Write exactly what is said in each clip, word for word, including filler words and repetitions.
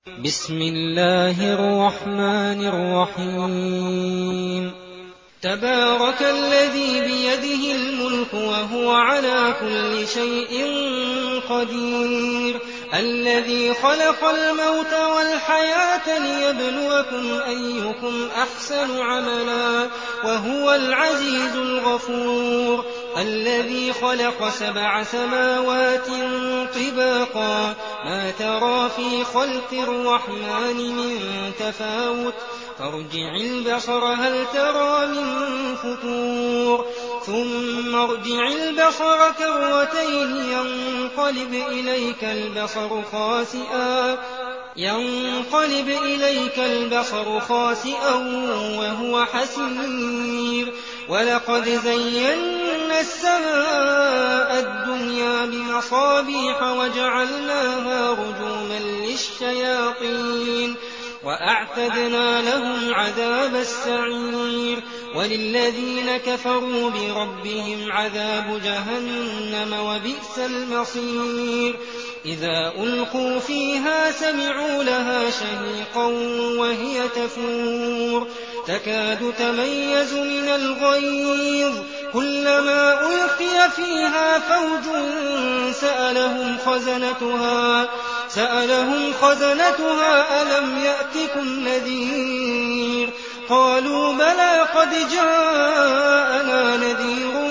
بسم الله الرحمن الرحيم تبارك الذي بيده الملك وهو على كل شيء قدير الذي خلق الموت والحياة ليبلوكم أيكم أحسن عملا وهو العزيز الغفور الذي خلق سبع سماوات طباقا ما ترى في خلق الرحمن من تفاوت فارجع البصر هل ترى من فطور ثم ارجع البصر كرتين ينقلب إليك البصر خاسئا ينقلب إليك البصر خاسئا وهو حسير ولقد زينا السماء الدنيا بمصابيح وجعلناها رجوما للشياطين وأعتدنا لهم عذاب السعير وللذين كفروا بربهم عذاب جهنم وبئس المصير إذا ألقوا فيها سمعوا لها شهيقا وهي تفور تكاد تميز من الغيظ كلما ألقي فيها فوج سألهم خزنتها سألهم خزنتها ألم يأتكم نذير قالوا بلى قد جاءنا نذير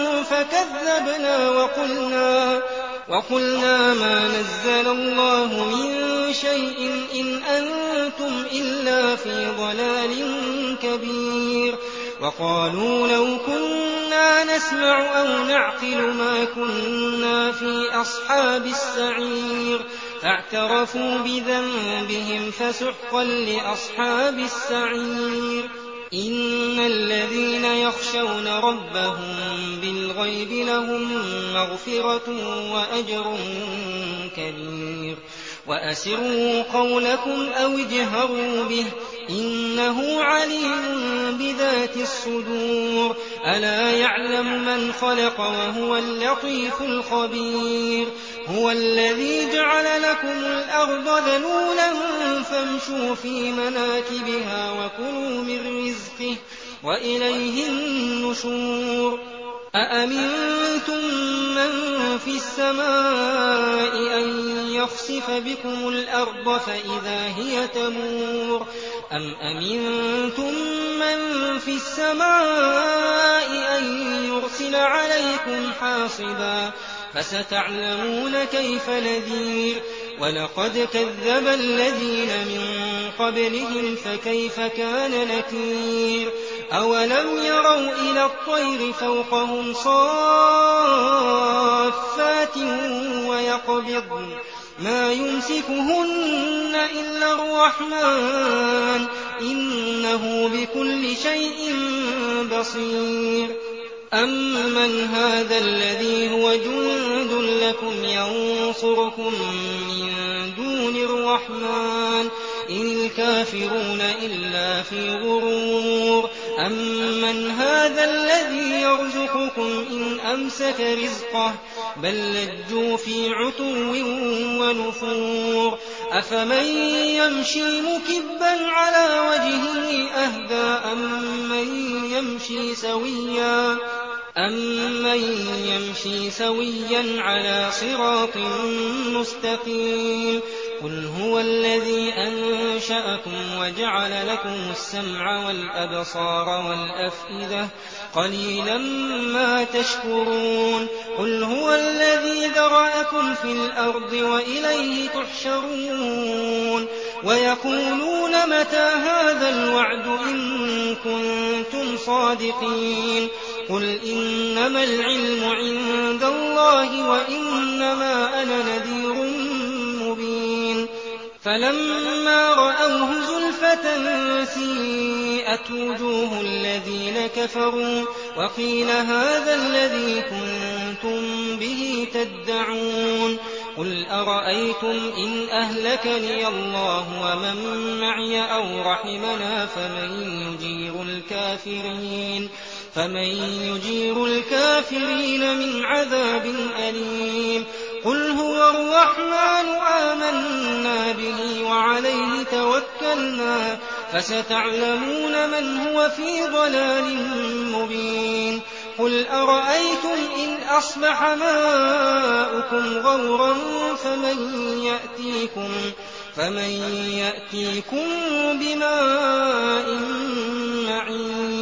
فكذبنا وقلنا وقلنا ما نزل الله من شيء إن أنتم إلا في ضلال كبير وقالوا لو كنا نسمع أو نعقل ما كنا في أصحاب السعير فاعترفوا بذنبهم فسحقا لأصحاب السعير إن الذين يخشون ربهم بالغيب لهم مغفرة وأجر كبير وأسروا قولكم أو اجهروا به إنه عليم بذات الصدور ألا يعلم من خلق وهو اللطيف الخبير هو الذي جعل لكم الأرض ذلولا فامشوا في مناكبها وكلوا من رزقه وإليه النشور أأمنتم من في السماء أن يخسف بكم الأرض فإذا هي تمور أم أمنتم من في السماء أن يرسل عليكم حاصبا فستعلمون كيف نذير ولقد كذب الذين من قبلهم فكيف كان نكير أولم يروا إلى الطير فوقهم صافات ويقبضن ما يمسكهن إلا الرحمن إنه بكل شيء بصير أمن هذا الذي هو جند لكم ينصركم من دون الرحمن إن الكافرون إلا في غرور أمن هذا الذي يرزقكم إن أمسك رزقه بل لجوا في عتو ونفور أفمن يمشي مكبا على وجهه أهدى أمن يمشي سويا أَمَّن يَمْشِي سَوِيًّا عَلَىٰ صِرَاطٍ مُّسْتَقِيمٍ قُلْ هُوَ الَّذِي أَنشَأَكُمْ وَجَعَلَ لَكُمُ السَّمْعَ وَالْأَبْصَارَ وَالْأَفْئِدَةَ قَلِيلًا مَّا تَشْكُرُونَ قُلْ هُوَ الَّذِي ذَرَأَكُمْ فِي الْأَرْضِ وَإِلَيْهِ تُحْشَرُونَ وَيَقُولُونَ مَتَىٰ هَٰذَا الْوَعْدُ إِن كُنتُمْ صَادِقِينَ قُلْ إِنَّمَا الْعِلْمُ عِندَ اللَّهِ وَإِنَّمَا أَنَا نَذِيرٌ مُّبِينٌ فَلَمَّا رَأَوْهُ زُلْفَةً سِيئَتْ وُجُوهُ الَّذِينَ كَفَرُوا وَقِيلَ هَٰذَا الَّذِي كُنتُم بِهِ تَدَّعُونَ قُلْ أَرَأَيْتُمْ إِنْ أَهْلَكَنِيَ اللَّهُ وَمَن مَّعِيَ أَوْ رَحِمَنَا فَمَن يُجِيرُ الْكَافِرِينَ فمن يجير الكافرين من عذاب أليم قُلْ هُوَ الرَّحْمَٰنُ آمَنَّا بِهِ وَعَلَيْهِ تَوَكَّلْنَا فَسَتَعْلَمُونَ مَنْ هُوَ فِي ضَلَالٍ مُّبِينٍ قُلْ أَرَأَيْتُمْ إِنْ أَصْبَحَ مَاؤُكُمْ غَوْرًا فَمَن يَأْتِيكُم بِمَاءٍ مَّعِينٍ